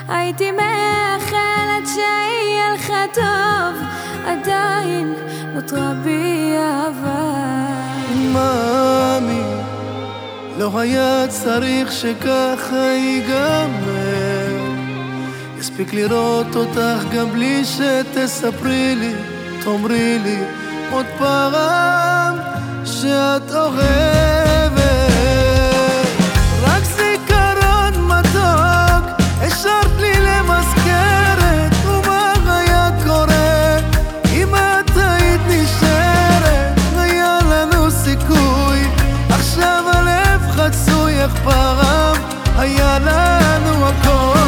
הייתי מאחלת שיהיה לך טוב, עדיין נותרה בי אהבה. מאמי, לא היה צריך שככה ייגמר. הספיק לראות אותך גם בלי שתספרי לי, תאמרי לי עוד פעם שאת אוהבת. רק זיכרון מתוק השארת לי למזכרת, ומה היה קורה אם את היית נשארת? היה לנו סיכוי, עכשיו הלב חצוי, איך פעם היה לנו הכל.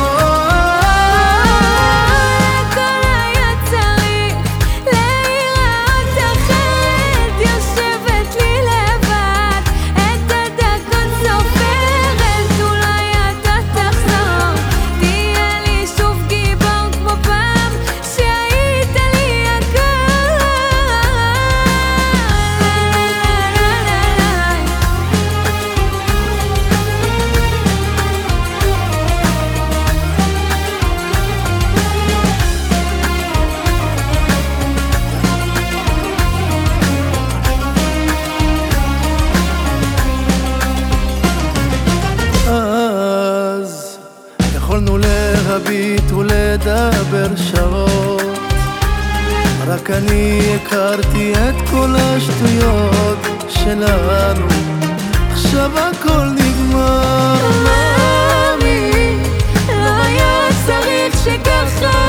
יכולנו להביט ולדבר שעות, רק אני הכרתי את כל השטויות שלנו, עכשיו הכל נגמר. מאמי, לא היה צריך שככה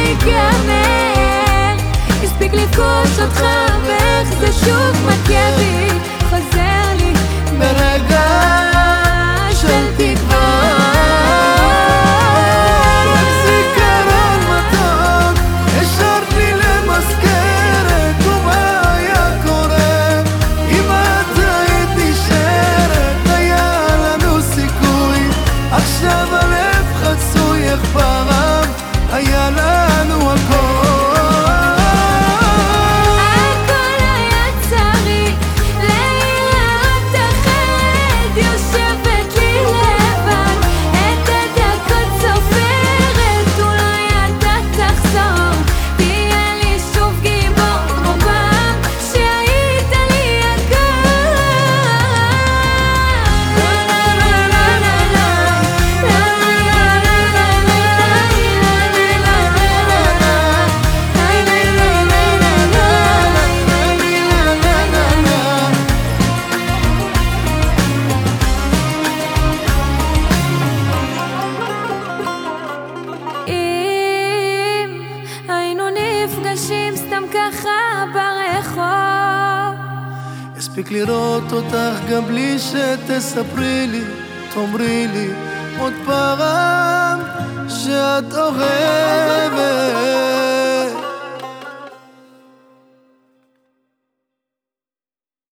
ייגמר. הספיק לפגוש אותך ואיך זה שוב מכה בי, חוזר לי ברגע של תקווה. עכשיו הלב חצוי, איך פעם היה לנו הכל. הכל היה צריך להיראות אחרת, יושבת לי לבד את הדקות סופרת, אולי אתה תחזור, תהיה לי שוב גיבור כמו פעם שהיית לי הכל. נפגשים סתם ככה ברחוב, הספיק לראות אותך גם בלי שתספרי לי, תאמרי לי עוד פעם שאת אוהבת.